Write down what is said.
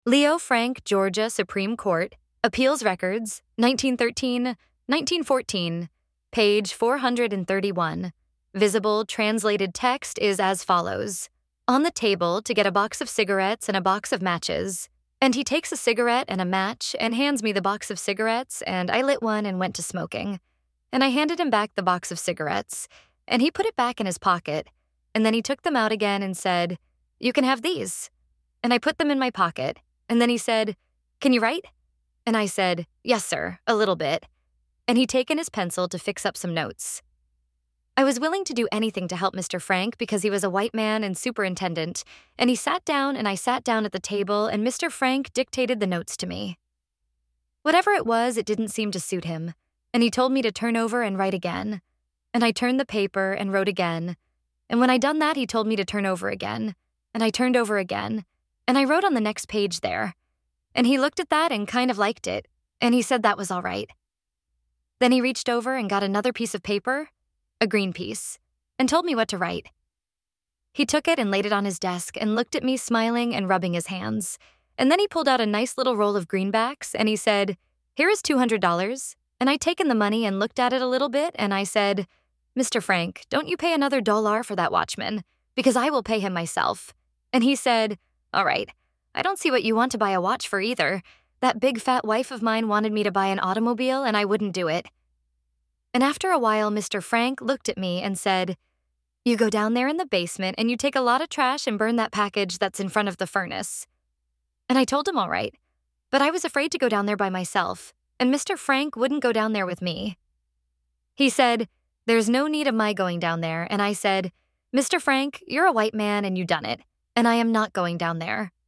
Leo Frank, Georgia Supreme Court, Appeals Records, 1913, 1914, page 431. Visible translated text is as follows. On the table to get a box of cigarettes and a box of matches. And he takes a cigarette and a match and hands me the box of cigarettes, and I lit one and went to smoking. And I handed him back the box of cigarettes, and he put it back in his pocket, and then he took them out again and said, "You can have these." And I put them in my pocket, and then he said, "Can you write?" And I said, "Yes, sir, a little bit." And he'd taken his pencil to fix up some notes. I was willing to do anything to help Mr. Frank because he was a white man and superintendent, and he sat down and I sat down at the table and Mr. Frank dictated the notes to me. Whatever it was, it didn't seem to suit him, and he told me to turn over and write again. And I turned the paper and wrote again, and when I'd done that, he told me to turn over again, and I turned over again, and I wrote on the next page there. And he looked at that and kind of liked it, and he said that was all right. Then he reached over and got another piece of paper, a green piece, and told me what to write. He took it and laid it on his desk and looked at me smiling and rubbing his hands. And then he pulled out a nice little roll of greenbacks and he said, "Here is $200. And I'd taken the money and looked at it a little bit and I said, "Mr. Frank, don't you pay another $1 for that watchman, because I will pay him myself." And he said, "All right, I don't see what you want to buy a watch for either. That big fat wife of mine wanted me to buy an automobile and I wouldn't do it." And after a while, Mr. Frank looked at me and said, "You go down there in the basement and you take a lot of trash and burn that package that's in front of the furnace." And I told him all right, but I was afraid to go down there by myself, and Mr. Frank wouldn't go down there with me. He said, "There's no need of my going down there," and I said, "Mr. Frank, you're a white man and you done it, and I am not going down there.